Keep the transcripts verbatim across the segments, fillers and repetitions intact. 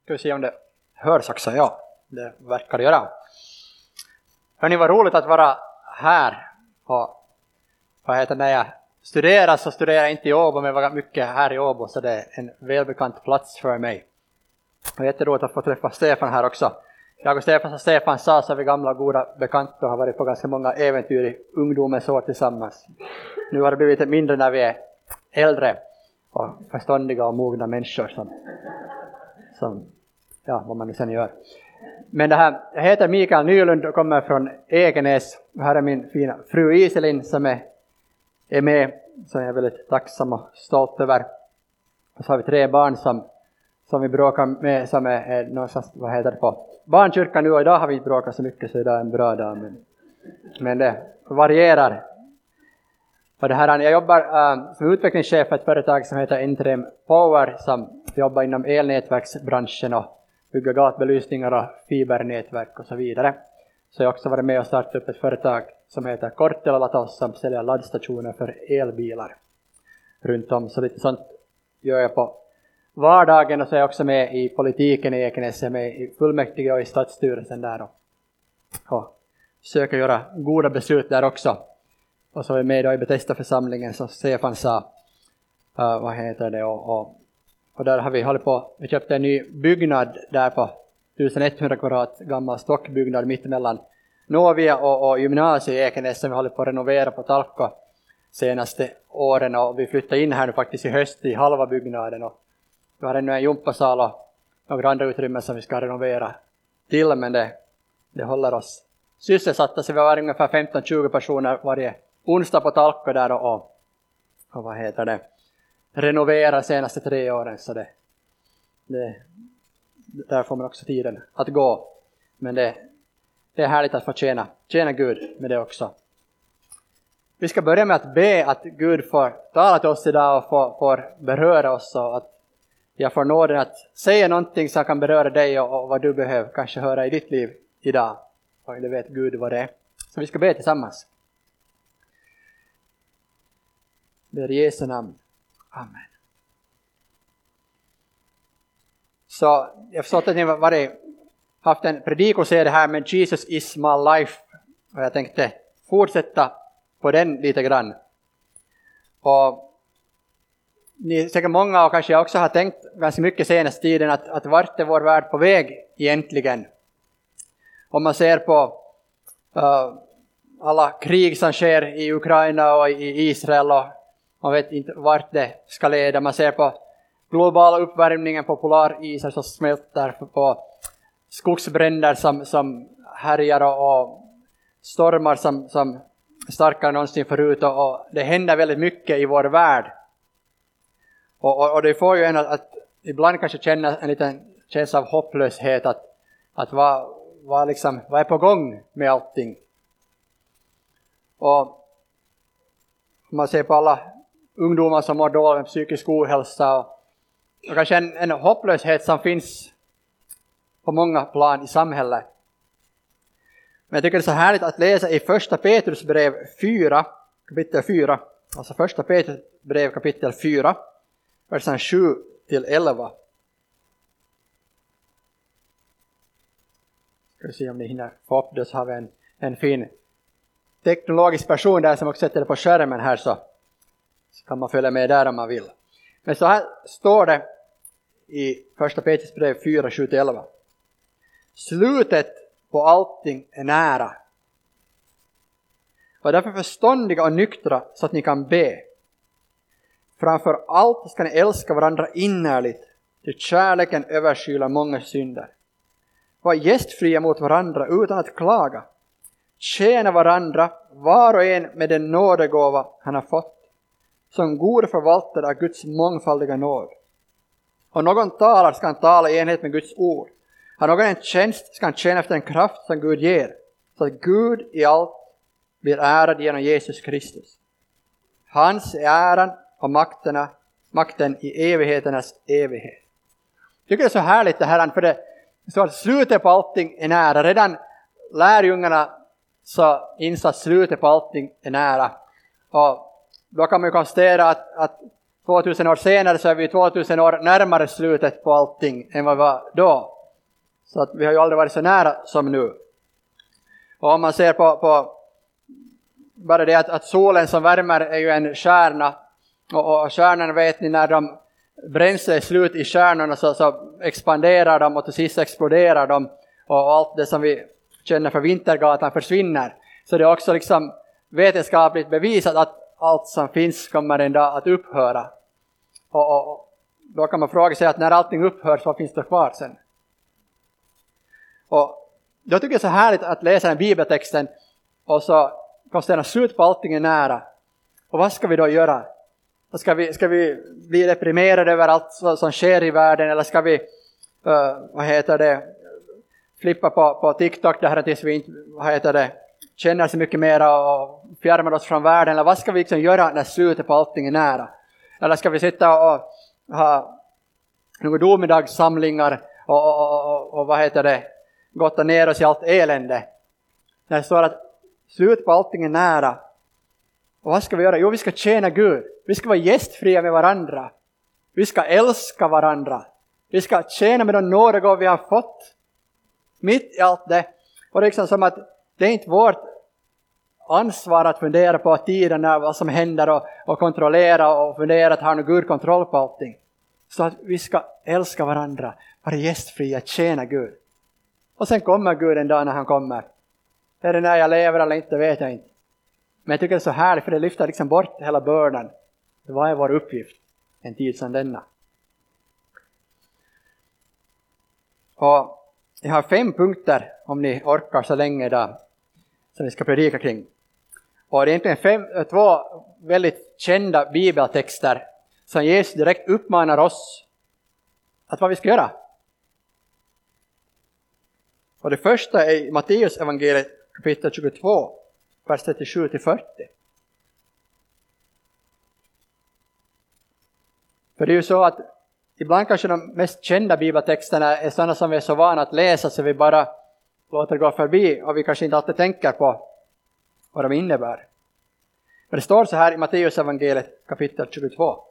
Ska vi se om det hörs också? Ja, det verkar göra. Hörrni, vad roligt att vara här. Och vad heter när jag studerar så studerar jag inte i Åbo, men jag var mycket här i Åbo, så det är en välbekant plats för mig. Och jätteroligt att få träffa Stefan här också. Jag och Stefan, som Stefan sa, så är vi gamla goda bekanta och har varit på ganska många äventyr i ungdomens år tillsammans. Nu har det blivit lite mindre när vi är äldre och förståndiga och mogna människor som, som ja, vad man nu sen gör. Men det här, jag heter Mikael Nylund och kommer från Ekenäs. Här är min fina fru Iselin som är, är med, som jag är väldigt tacksam och stolt över. Och så har vi tre barn som, som vi bråkar med, som är, är någonstans, vad heter det på barnkyrkan nu, och idag har vi inte bråkat så mycket, så idag är en bra dag. Men, men det varierar. Och det här, jag jobbar uh, som utvecklingschef för ett företag som heter Interim Power, som jobbar inom elnätverksbranschen och bygger gatbelysningar och fibernätverk och så vidare. Så jag har också varit med och startat upp ett företag som heter Kortela Latos, som säljer laddstationer för elbilar runt om. Så lite sånt gör jag på vardagen, och så är jag också med i politiken i Ekenäs, jag är med i fullmäktige och i stadsstyrelsen där och, och försöker göra goda beslut där också. Och så är jag med då i Betesda-församlingen som Stefan sa, uh, vad heter det, och, och, och där har vi hållit på, vi köpte en ny byggnad där på elva hundra kvadrat, gammal stockbyggnad mittemellan Novia och, och gymnasiet i Ekenäs, som vi håller på att renovera på Talko senaste åren, och vi flyttade in här nu faktiskt i höst i halva byggnaden, och vi har ännu en jumpasal och några andra utrymmen som vi ska renovera till, men det, det håller oss sysselsatta, så vi har ungefär femton till tjugo personer varje onsdag på Talko där och, och, och vad heter det, renovera senaste tre åren, så det, det där får man också tiden att gå, men det, det är härligt att få tjäna, tjäna Gud med det också. Vi ska börja med att be att Gud får tala till oss idag och får, får beröra oss, och att jag får nåden att säga någonting som kan beröra dig och, och vad du behöver kanske höra i ditt liv idag. Och det vet Gud vad det är. Så vi ska be tillsammans. Ber i Jesu namn. Amen. Så jag förstår att ni har varit, haft en predikoserie här med Jesus is my life. Och jag tänkte fortsätta på den lite grann. Och ni säkert många, och kanske jag också har tänkt ganska mycket senaste tiden, att, att vart är vår värld på väg egentligen? Om man ser på uh, alla krig som sker i Ukraina och i Israel, och man vet inte vart det ska leda. Man ser på globala uppvärmningen, på polarisar som smälter, på skogsbränder som, som härjar och, och stormar som, som starkare än någonsin förut, och, och det händer väldigt mycket i vår värld. Och, och, och det får ju en att, att ibland kanske känna en liten känsla av hopplöshet, att, att vad, vad, liksom, vad är på gång med allting. Och om man ser på alla ungdomar som mår dåligt med psykisk ohälsa, och, och kanske en, en hopplöshet som finns på många plan i samhället. Men jag tycker det är så härligt att läsa i första Petrus brev fyra, kapitel fyra, alltså första Petrus brev kapitel fyra, versen sju till elva. Ska vi se om ni hinner få upp det, så har vi en, en fin teknologisk person där som också sätter det på skärmen här, så, så kan man följa med där om man vill. Men så här står det i första Petrus brev fyra, sju till elva. Slutet på allting är nära. Var därför förståndiga och nyktra så att ni kan be. Framför allt ska ni älska varandra innerligt, till kärleken överskyla många synder. Var gästfria mot varandra utan att klaga. Tjäna varandra, var och en med den nådegåva han har fått, som god förvaltare av Guds mångfaldiga nåd. Om någon talar ska han tala i enhet med Guds ord. Har någon en tjänst ska han tjäna efter den kraft som Gud ger, så att Gud i allt blir ärad genom Jesus Kristus. Hans är äran och makterna, makten i evigheternas evighet. Jag tycker det är så härligt det här, för det står att slutet på allting är nära. Redan lärjungarna så insåg att slutet på allting är nära. Och då kan man ju konstatera att, att tvåtusen år senare så är vi tvåtusen år närmare slutet på allting än vad vi var då. Så att vi har ju aldrig varit så nära som nu. Och om man ser på, på bara det att, att solen som värmer är ju en stjärna. Och, och stjärnorna vet ni, när de bränsle är slut i stjärnorna så, så expanderar de och till sist exploderar de. Och allt det som vi känner för Vintergatan försvinner. Så det är också liksom vetenskapligt bevisat att allt som finns kommer en dag att upphöra. Och, och, och då kan man fråga sig att när allting upphör så finns det kvar sen. Och jag tycker det är så härligt att läsa den bibeltexten och så konstatera slut på allting är nära. Och vad ska vi då göra? Ska vi, ska vi bli deprimerade över allt som sker i världen, eller ska vi uh, vad heter det, flippa på, på TikTok där tills vi inte vad heter det, känner så mycket mer och fjärmar oss från världen? Eller vad ska vi liksom göra när slutet på allting är nära? Eller ska vi sitta och ha några domedagssamlingar och, och, och, och, och vad heter det, gotta ner oss i allt elände? När det står att slut på allting är nära. Och vad ska vi göra? Jo, vi ska tjäna Gud. Vi ska vara gästfria med varandra. Vi ska älska varandra. Vi ska tjäna med de nådegåvor vi har fått. Mitt i allt det. Och det är liksom som att det är inte vårt ansvar att fundera på tiden, vad som händer och, och kontrollera och fundera att ha någon Gud kontroll på allting. Så att vi ska älska varandra, vara gästfria, tjäna Gud. Och sen kommer Gud en dag när han kommer. Är det när jag lever eller inte, vet jag inte. Men jag tycker det är så härligt, för det lyfter liksom bort hela bördan. Det var vår uppgift en tid som denna. Och jag har fem punkter, om ni orkar så länge idag, som vi ska predika kring. Och det är egentligen fem, två väldigt kända bibeltexter som Jesus direkt uppmanar oss att vad vi ska göra. Och det första är Matteus evangeliet kapitel tjugotvå, vers trettiosju till fyrtio. För det är ju så att ibland kanske de mest kända bibeltexterna är sådana som vi är så vana att läsa så vi bara låter gå förbi och vi kanske inte alltid tänker på vad de innebär. Men det står så här i Matteus evangeliet kapitel tjugotvå.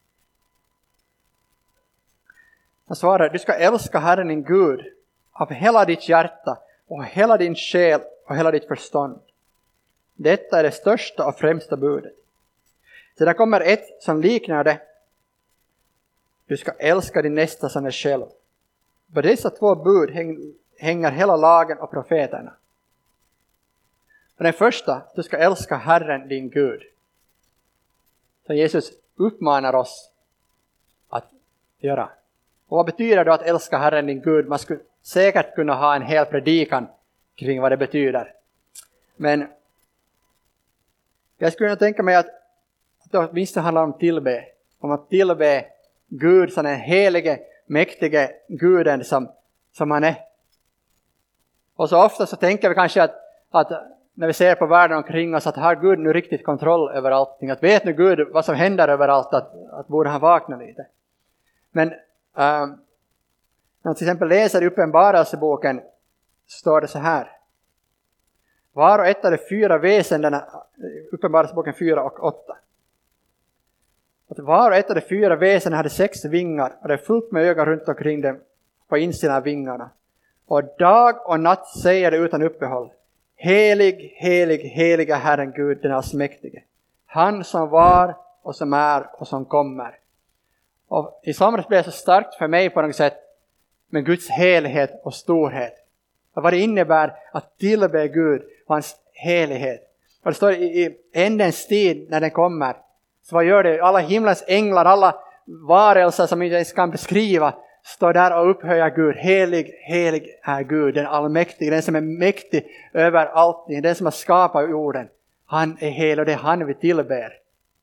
Han svarar: du ska älska Herren din Gud av hela ditt hjärta och hela din själ och hela ditt förstånd. Detta är det största och främsta budet. Sedan kommer ett som liknar det. Du ska älska din nästa som dig själv. På dessa två bud hänger hela lagen och profeterna. Och den första, du ska älska Herren din Gud. Så Jesus uppmanar oss att göra. Och vad betyder det att älska Herren din Gud? Man skulle säkert kunna ha en hel predikan kring vad det betyder. Men jag skulle kunna tänka mig att det åtminstone handlar om tillbe. Om att tillbe Gud som den helige, mäktige Guden som, som han är. Och så ofta så tänker vi kanske att, att när vi ser på världen omkring oss att har Gud nu riktigt kontroll över allting. Att vet nu Gud vad som händer överallt, att, att borde han vakna lite. Men um, när man till exempel läser Uppenbarelseboken står det så här. Var och ett av de fyra väsendena, Uppenbarelseboken fyra och åtta. Att var och ett av de fyra väsendena hade sex vingar och det är fullt med ögon runt omkring dem på insidan av vingarna. Och dag och natt säger det utan uppehåll: helig, helig, heliga Herren Gud, den allsmäktige. Han som var och som är och som kommer. Och i somras blev det så starkt för mig på något sätt med Guds helhet och storhet. Och vad det innebär att tillbe Gud och hans helighet. Och det står i, i ändens tid när den kommer. Så vad gör det? Alla himlens änglar, alla varelser som inte ens kan beskriva, står där och upphöjer Gud. Helig, helig är Gud, den allmäktige, den som är mäktig över allting, den som har skapat jorden. Han är helig och det är han vi tillber.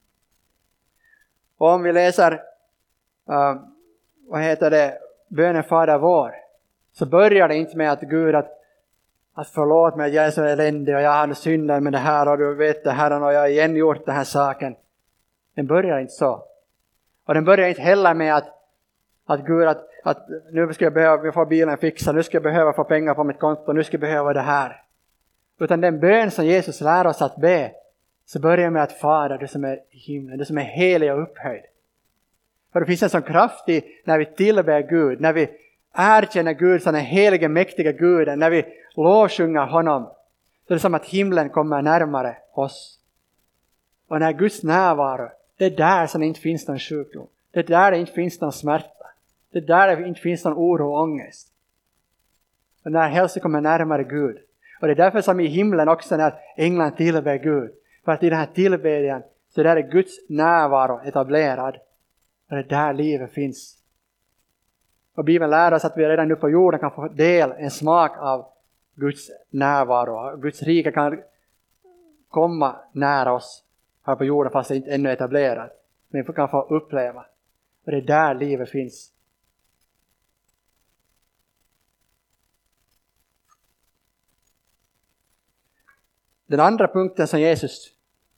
Och om vi läser, uh, vad heter det, bönen Fader vår, så börjar det inte med att Gud att, att förlåt mig, jag är så eländig och jag har synder med det här och du vet det här och jag har igen gjort den här saken. Den börjar inte så. Och den börjar inte heller med att, att Gud att, att nu ska jag behöva få bilen fixad, nu ska jag behöva få pengar på mitt konto, nu ska jag behöva det här. Utan den bön som Jesus lär oss att be, så börjar med att Fader, du som är i himlen, du som är helig och upphöjd. För det finns en sån kraft i när vi tillber Gud, när vi erkänner Gud som den helige, mäktiga Guden, när vi lovsjunger honom. Så det är som att himlen kommer närmare oss. Och när Guds närvaro, det är där som det inte finns någon sjukdom. Det är där det inte finns någon smärta. Det är där det inte finns någon oro och ångest. Och när hälsa kommer närmare Gud. Och det är därför som i himlen också när änglarna tillber Gud. För att i den här tillbedjan så där är Guds närvaro etablerad. Och det är där livet finns. Och Bibeln lär oss att vi redan nu på jorden kan få del, en smak av Guds närvaro. Guds rike kan komma nära oss här på jorden fast det inte ännu är etablerat. Men vi kan få uppleva. Och det är där livet finns. Den andra punkten som Jesus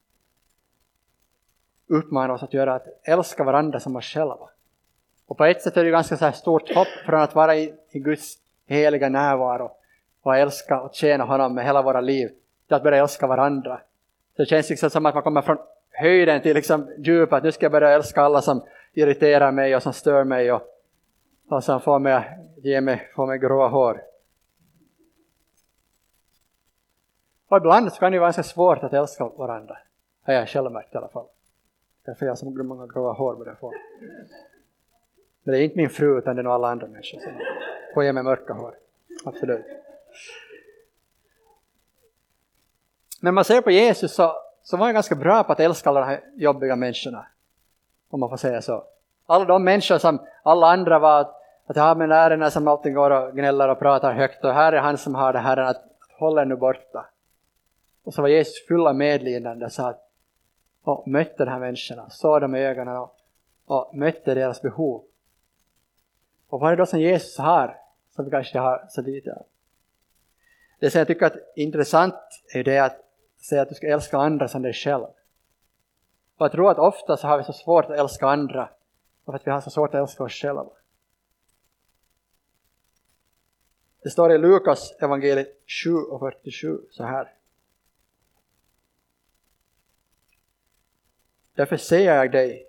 uppmanar oss att göra är att älska varandra som oss själva. Och på ett sätt är det ganska så här stort hopp från att vara i, i Guds heliga närvaro och älska och tjäna honom med hela våra liv till att börja älska varandra. Så det känns liksom som att man kommer från höjden till liksom djupet, att nu ska jag börja älska alla som irriterar mig och som stör mig och, och som får mig, ge mig, får mig gråa hår. Och ibland så kan det vara ganska svårt att älska varandra. Det har jag själv märkt i alla fall. Därför jag som många gråa hår börjar få. Men det är inte min fru utan det är nog alla andra människor som får ge mig mörka hår. Absolut. Men man ser på Jesus så, så var han ganska bra på att älska alla de här jobbiga människorna. Om man får säga så. Alla de människor som alla andra var att, att ha med lärarna som alltid går och gnäller och pratar högt. Och här är han som har det här att, att hålla nu borta. Och så var Jesus full av medlidande och sa att, och mötte de här människorna. Såg dem i ögonen och, och mötte deras behov. Och vad är det då som Jesus har som vi kanske har så lite av? Det som jag tycker är intressant är det att säga att du ska älska andra som dig själv. Och jag tror att ofta så har vi så svårt att älska andra för att vi har så svårt att älska oss själva. Det står i Lukas evangeliet sju och fyrtiosju så här. Därför säger jag dig.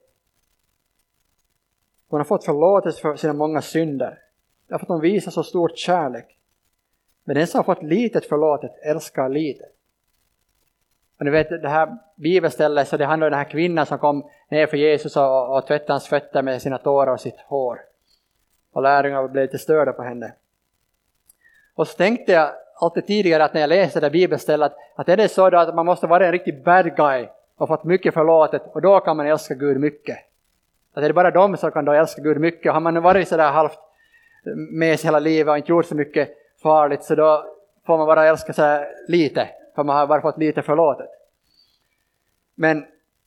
Hon har fått förlåtelse för sina många synder. Därför att hon visar så stor kärlek. Men den som har fått litet förlåtet älskar litet. Och ni vet det här bibelstället så det handlar om den här kvinnan som kom ner för Jesus och, och tvättade hans fötter med sina tårar och sitt hår. Och lärjungarna blev lite störda på henne. Och så tänkte jag alltid tidigare att när jag läste det bibelstället att, att är det så då att man måste vara en riktig bad guy och fått mycket förlåtet och då kan man älska Gud mycket. Att det är bara de som kan då älska Gud mycket. Har man varit så där halvt med sig hela livet och inte gjort så mycket farligt så då får man bara älska så här lite. För man har bara fått lite förlåtet. Men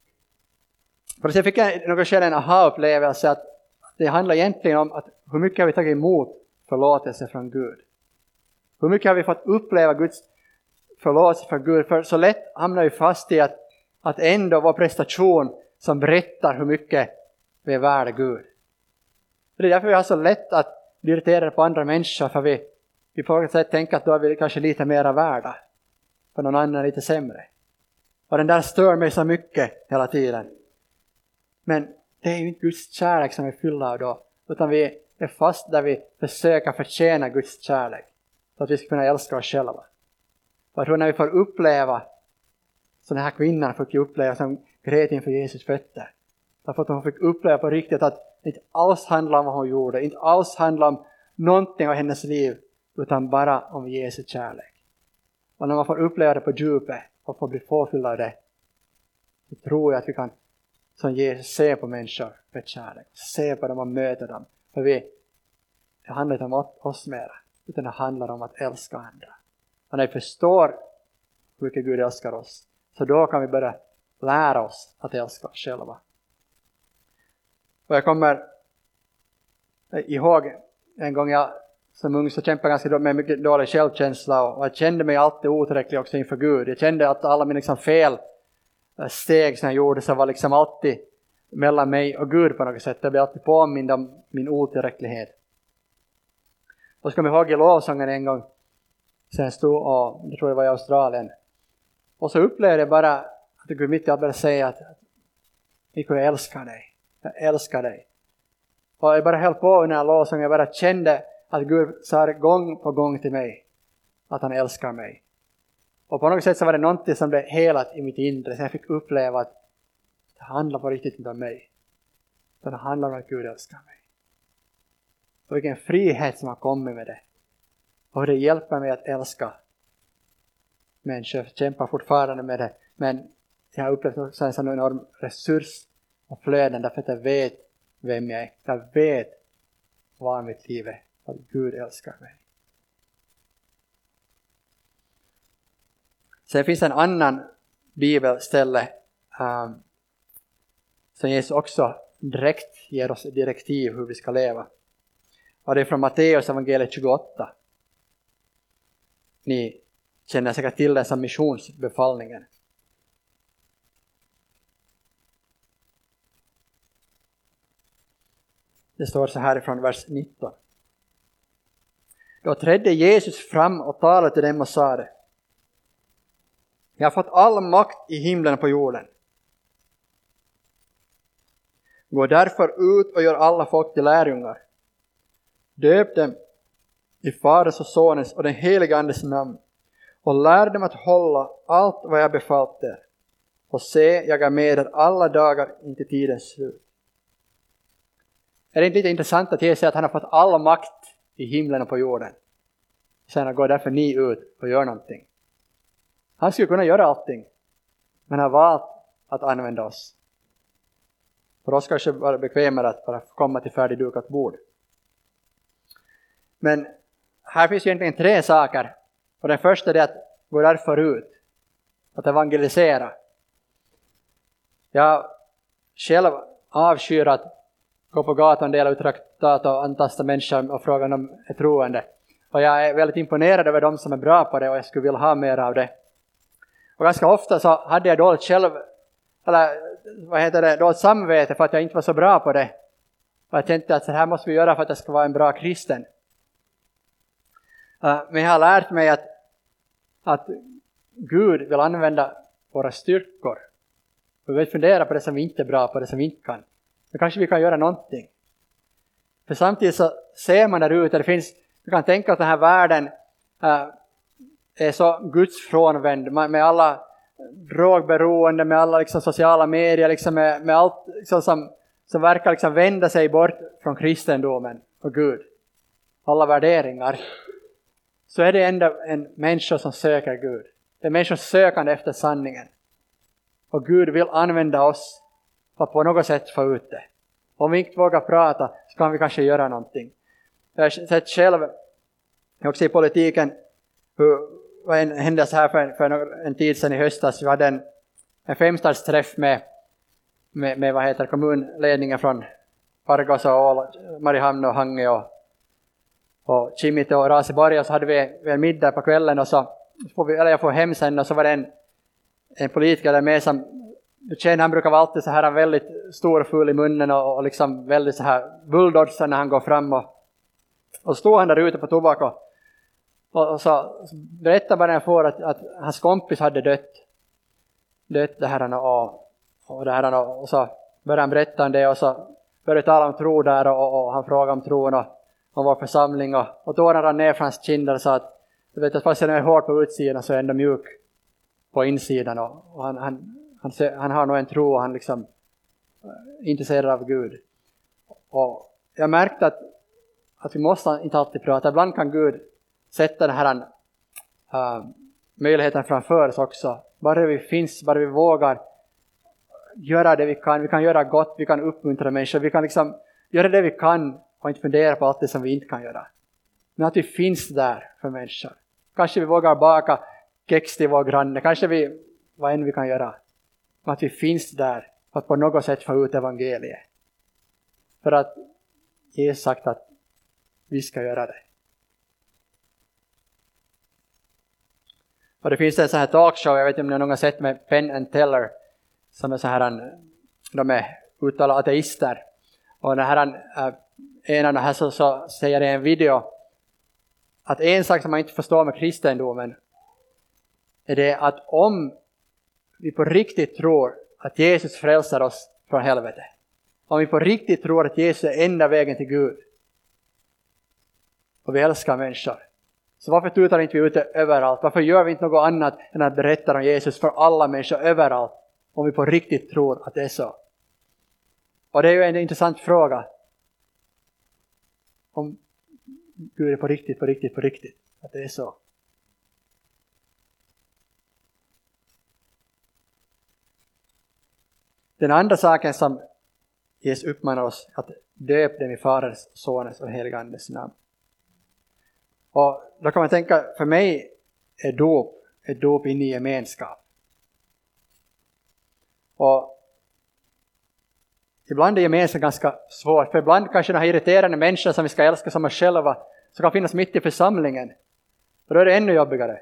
för att jag fick jag något skäl en aha-upplevelse att det handlar egentligen om att hur mycket har vi tagit emot förlåtelse från Gud. Hur mycket har vi fått uppleva Guds förlåtelse från Gud. För så lätt hamnar vi fast i att, att ändå vår prestation som berättar hur mycket vi är värda Gud. Det är därför vi har så lätt att bli irriterade på andra människor. För vi, vi på något sätt tänker att då är vi kanske lite mer värda. För någon annan är lite sämre. Och den där stör mig så mycket hela tiden. Men det är ju inte Guds kärlek som är fyllda av då. Utan vi är fast där vi försöker förtjäna Guds kärlek. Så att vi ska kunna älska oss själva. Och jag tror när vi får uppleva. Så den här kvinnan fick uppleva som grät inför Jesus fötter. Därför att hon fick uppleva på riktigt att det inte alls handlar om vad hon gjorde. Inte alls handlar om någonting av hennes liv. Utan bara om Jesu kärlek. Och när man får uppleva det på djupet. Och får bli påfylld av det. Så tror jag att vi kan som Jesus se på människor med kärlek. Se på dem och möta dem. För vi, det handlar inte om oss mera. Utan det handlar om att älska andra. Och när vi förstår hur mycket Gud älskar oss. Så då kan vi börja lära oss att älska oss själva. Och jag kommer ihåg en gång jag som ung så kämpade ganska med mycket dålig självkänsla. Och jag kände mig alltid otillräcklig också inför Gud. Jag kände att alla mina liksom fel steg som jag gjorde så var liksom alltid mellan mig och Gud på något sätt. Jag blev alltid påmind om min otillräcklighet. Och så kom jag ihåg i lovsången en gång. Sen stod och jag tror det var i Australien. Och så upplevde jag bara att Gud mitt i allt började säga att Nico, jag älskar dig. Jag älskar dig. Och jag bara höll på under en lovsång. Jag bara kände att Gud sa gång på gång till mig att han älskar mig. Och på något sätt så var det någonting som blev helat i mitt inre. Så jag fick uppleva att det handlar på riktigt inte om mig. Utan det handlar om att Gud älskar mig. Och vilken frihet som har kommit med det. Och det hjälper mig att älska människor. Jag kämpar fortfarande med det. Men jag har upplevt också en sån enorm resurs och flöden. Därför att jag vet vem jag är. Jag vet vad mitt liv är. Att Gud älskar mig. Sen finns en annan bibelställe um, som Jesus också direkt ger oss direktiv hur vi ska leva. Och det är från Matteus evangeliet tjugoåtta. Ni känner säkert till den som missionsbefallningen. Det står så här från vers nitton. Då trädde Jesus fram och talade till dem och sa det. Jag har fått all makt i himlen och på jorden. Gå därför ut och gör alla folk till lärjungar. Döp dem i Faderns och Sonens och den helige Andes namn. Och lär dem att hålla allt vad jag befallt er. Och se, jag är med er alla dagar in till tidens slut. Är det inte lite intressant att Jesus säger att han har fått all makt i himlen och på jorden? Sen går därför ni ut och gör någonting. Han skulle kunna göra allting. Men han har valt att använda oss. För oss kanske vara bekvämare att bara komma till färdigdukat bord. Men här finns ju egentligen tre saker. Och den första är att gå därför ut. Att evangelisera. Jag själv avskyr att gå på gatan, dela ut traktat och antasta människor och fråga om de är troende. Och jag är väldigt imponerad över de som är bra på det och jag skulle vilja ha mer av det. Och ganska ofta så hade jag dåligt själv, eller vad heter det, dåligt samvete för att jag inte var så bra på det. Och jag tänkte att så här måste vi göra för att jag ska vara en bra kristen. Uh, men jag har lärt mig att, att Gud vill använda våra styrkor. Och vi vill fundera på det som vi inte är bra på, det som vi inte kan. Men kanske vi kan göra någonting. För samtidigt så ser man där ute, det finns, du kan tänka att den här världen uh, är så Guds frånvänd med alla drogberoende, med alla liksom sociala medier, liksom med, med allt liksom som, som verkar liksom vända sig bort från kristendomen och Gud. Alla värderingar. Så är det ändå en människa som söker Gud. Det är människor sökande efter sanningen. Och Gud vill använda oss för att på något sätt få ut det. Om vi inte vågar prata så kan vi kanske göra någonting. Jag har sett själv också i politiken hur vad en händelse här för, för en tid sedan i höstas. Vi hade en, en femstadsträff med, med, med vad heter kommunledningen från Pargas och Mariehamn och Hange och, och Kimite och Raseborg. Och så hade vi, vi en middag på kvällen och så får vi, eller jag får hem sen och så var det en, en politiker där med som du känner, han brukar vara alltid så här väldigt stor och full i munnen och, och liksom väldigt så här bulldozer när han går fram och, och står han där ute på tobak och Och så berättade bara jag får att, att hans kompis hade dött. Dött det här och, och det här och så började han berätta om det och så började tala om tro där och, och han frågade om tron och om vår församling och, och då rann ner från hans kinder och sa att du vet att fast jag är hård på utsidan så är ändå mjuk på insidan och, och han, han, han, han har nog en tro och han liksom är intresserad av Gud. Och jag märkte att, att vi måste inte alltid prata. Ibland kan Gud sätta den här uh, möjligheten framför oss också. Bara vi finns, bara vi vågar göra det vi kan. Vi kan göra gott, vi kan uppmuntra människor. Vi kan liksom göra det vi kan och inte fundera på allt det som vi inte kan göra. Men att vi finns där för människor. Kanske vi vågar baka kex till vår granne. Kanske vi, vad än vi kan göra. Men att vi finns där för att på något sätt få ut evangeliet. För att Jesus sagt att vi ska göra det. Och det finns en sån här talkshow, jag vet inte om ni någon har sett med Penn and Teller, som är så här, de är uttalade ateister. Och den här, en av de här så, så säger i en video att en sak som man inte förstår med kristendomen är det att om vi på riktigt tror att Jesus frälsar oss från helvetet, Om vi på riktigt tror att Jesus är enda vägen till Gud. Och vi älskar människor. Så varför tutar inte vi ute överallt? Varför gör vi inte något annat än att berätta om Jesus för alla människor överallt? Om vi på riktigt tror att det är så. Och det är ju en intressant fråga. Om Gud är på riktigt, på riktigt, på riktigt. Att det är så. Den andra saken som Jesus uppmanar oss att döpa dem i Faderns, Sonens och Helige Andes namn. Och då kan man tänka, för mig är dop ett dop in i gemenskap. Och ibland är gemenskap ganska svårt. För ibland kanske den här irriterande människor som vi ska älska som oss själva så kan finnas mitt i församlingen. Och då är det ännu jobbigare.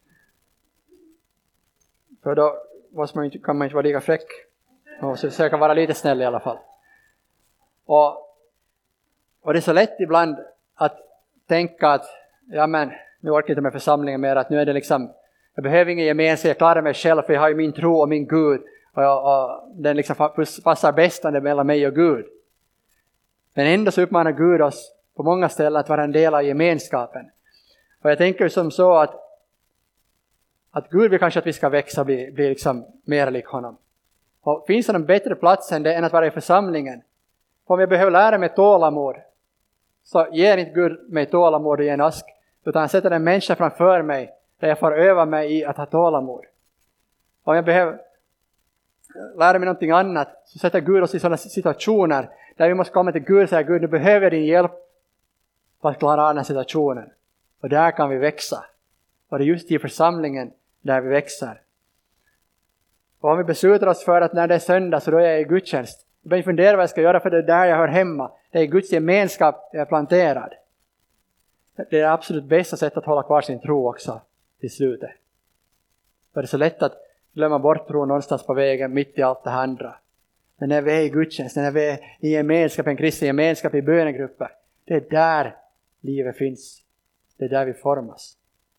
För då måste man inte, kan man inte vara lika fräck. Man måste försöka vara lite snäll i alla fall. Och, och det är så lätt ibland att tänka att ja men, nu orkar jag inte med församlingen mer. Att nu är det liksom, jag behöver ingen gemenskap, jag klarar mig själv för jag har ju min tro och min Gud. Och, jag, och den liksom passar bäst mellan mig och Gud. Men ändå så uppmanar Gud oss på många ställen att vara en del av gemenskapen. Och jag tänker som så att, att Gud vill kanske att vi ska växa och bli, bli liksom mer lik honom. Och finns det någon bättre plats än det än att vara i församlingen? Om jag behöver lära mig tålamod så ger inte Gud mig tålamod i en ask. Utan han sätter en människa framför mig där jag får öva mig i att ha tålamod. Om jag behöver lära mig någonting annat så sätter Gud oss i sådana situationer där vi måste komma till Gud och säga Gud, nu behöver jag din hjälp för att klara av den här situationen. Och där kan vi växa. Och det är just i församlingen där vi växer. Och om vi beslutar oss för att när det är söndag så då är jag i gudstjänst. Jag behöver fundera vad jag ska göra för det är där jag hör hemma. Det är Guds gemenskap jag är planterad. Det är det absolut bästa sättet att hålla kvar sin tro också till slutet. För det är så lätt att glömma bort tron någonstans på vägen mitt i allt det andra. Men när vi är i gudstjänst, när vi är i gemenskap, en kristen gemenskap i bönegrupper. Det är där livet finns. Det är där vi formas.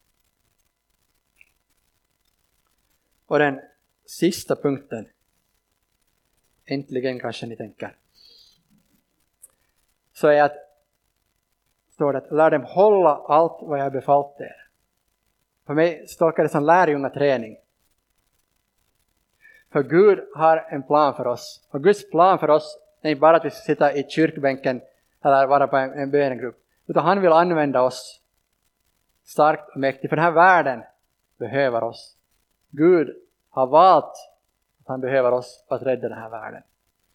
Och den sista punkten. Äntligen kanske ni tänker. Så är att står det att lär dem hålla allt vad jag har befallt er. För mig står det som lärjungaträning. För Gud har en plan för oss. Och Guds plan för oss är inte bara att vi ska sitta i kyrkbänken eller vara på en, en bönegrupp. Utan han vill använda oss starkt och mäktigt. För den här världen behöver oss. Gud har valt att han behöver oss för att rädda den här världen.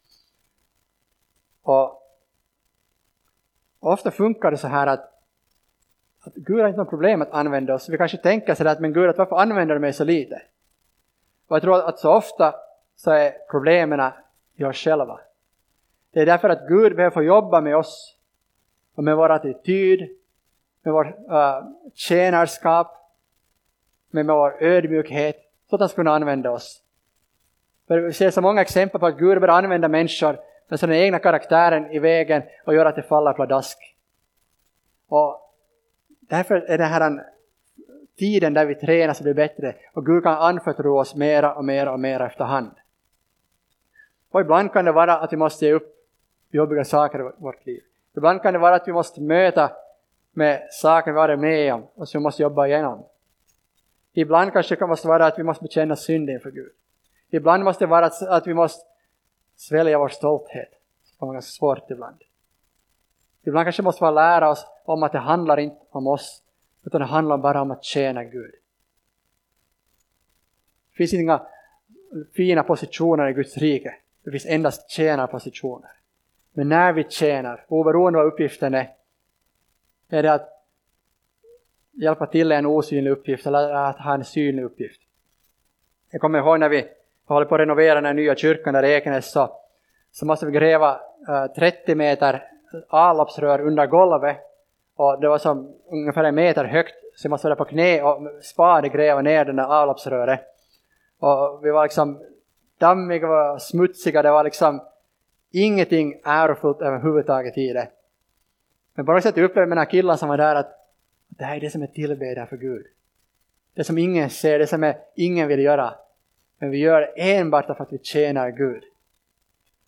Och ofta funkar det så här att, att Gud har inte något problem att använda oss. Vi kanske tänker så att men Gud, att varför använder du mig så lite? Och jag tror att så ofta så är problemen i oss själva. Det är därför att Gud behöver få jobba med oss. Och med vår attityd. Med vår uh, tjänarskap. Med vår ödmjukhet. Så att han ska kunna använda oss. För vi ser så många exempel på att Gud börjar använda människor med den egna karaktären i vägen och gör att det faller pladask. Och därför är det här en tiden där vi tränas och blir bättre. Och Gud kan anförtro oss mera och mera och mera efterhand. Och ibland kan det vara att vi måste ge upp jobbiga saker i vårt liv. Ibland kan det vara att vi måste möta med saker vi varit med om och som vi måste jobba igenom. Ibland kanske det måste vara att vi måste bekänna synd inför Gud. Ibland måste det vara att, att vi måste svälja vår stolthet. Det kan vara ganska svårt ibland. Ibland kanske måste vi lära oss om att det handlar inte om oss. Utan det handlar bara om att tjäna Gud. Det finns inga fina positioner i Guds rike. Det finns endast tjänarpositioner. Men när vi tjänar, oberoende vad uppgiften är, är det att hjälpa till en osynlig uppgift eller att ha en synlig uppgift. Jag kommer ihåg när vi håller på att renovera den nya kyrkan där i Ekenäs så, så måste vi gräva uh, trettio meter avloppsrör under golvet. Och det var som ungefär en meter högt så jag måste vara på knä och spade gräva ner den där avloppsröret. Och vi var liksom dammiga och smutsiga, det var liksom ingenting ärofullt överhuvudtaget i det. Men på något sätt upplevde jag med den här killen som var där att det här är det som är tillbedjan för Gud. Det som ingen ser, det som är, ingen vill göra. Men vi gör det enbart för att vi tjänar Gud.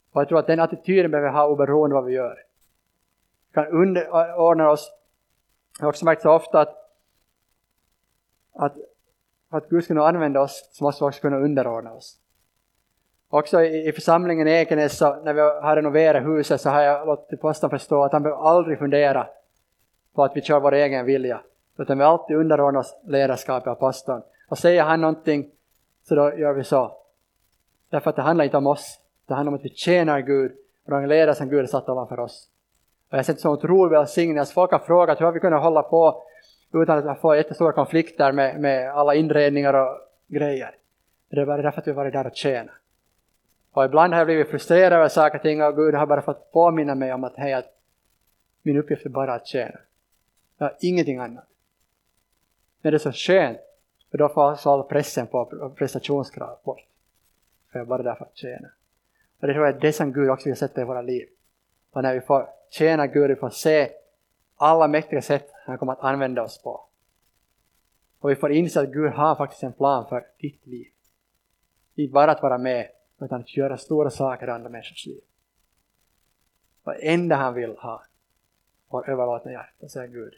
Och jag tror att den attityden behöver ha oberoende vad vi gör. Vi kan underordna oss. Jag har också märkt så ofta att, att för att Gud ska kunna använda oss så måste vi också kunna underordna oss. Också i, i församlingen i Ekenäs, så när vi har renoverat huset, så har jag låtit pastorn förstå att han behöver aldrig fundera på att vi kör vår egen vilja. Utan vi alltid underordnar oss ledarskapet av pastorn. Och säger han någonting, så då gör vi så. Därför att det handlar inte om oss. Det handlar om att vi tjänar Gud och de ledare som Gud har satt ovanför oss. Och jag har sett så otroligt välsignelse. Alltså folk har frågat hur har vi kunnat hålla på utan att få jättestora konflikter med, med alla inredningar och grejer. Det är bara därför att vi har varit där och tjänar. Och ibland har jag blivit frustrerad över saker och ting, och Gud har bara fått påminna mig om att, hej, att min uppgift är bara att tjäna. Jag har ingenting annat. Men det är så skönt, för då får jag all pressen på prestationskrav bort. För jag är bara där för att tjäna. Och det tror jag är det som Gud också vill sätta i våra liv. Och när vi får tjäna Gud, vi får se alla mäktiga sätt han kommer att använda oss på. Och vi får inse att Gud har faktiskt en plan för ditt liv. Inte bara att vara med, utan att göra stora saker i andra människors liv. Och enda han vill ha var överlåtna hjärta, säger Gud.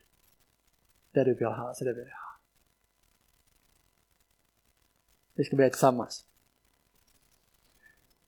Det du vill ha, så det vill jag ha. Vi ska be tillsammans.